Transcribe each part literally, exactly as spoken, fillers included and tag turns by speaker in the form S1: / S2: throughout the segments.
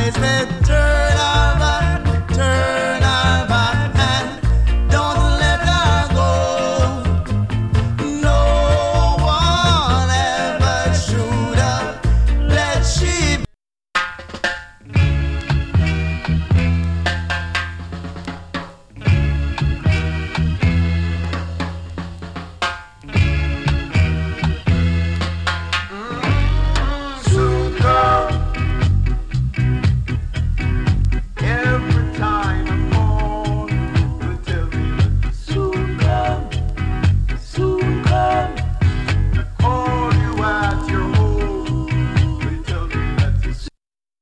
S1: I said turn her back, turn her back, and don't let her go. No one ever should have let she be.
S2: Soon come. Every time I fall, you tell me that soon come, soon come. Call you at your home, they tell me that you soon.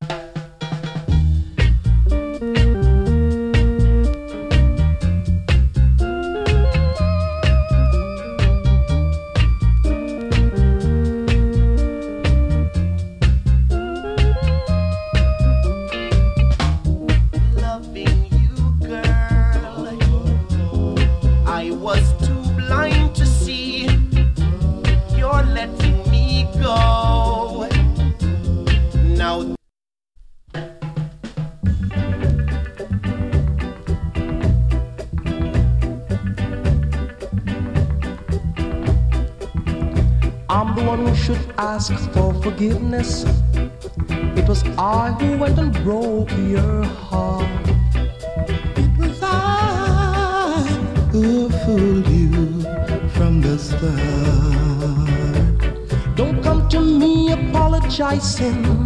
S1: Loving you, girl. I was too blind to see you're letting me go. Now
S3: I'm the one who should ask for forgiveness. It was I who went and broke your heart. It was I who fooled you from the start. Don't come to me apologizing.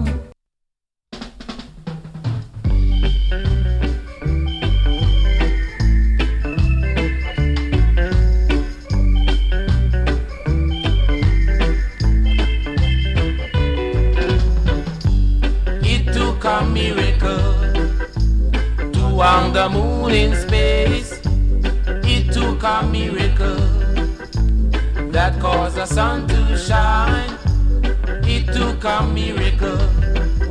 S4: It took a miracle to hang the moon in space. It took a miracle that caused the sun to shine. It took a miracle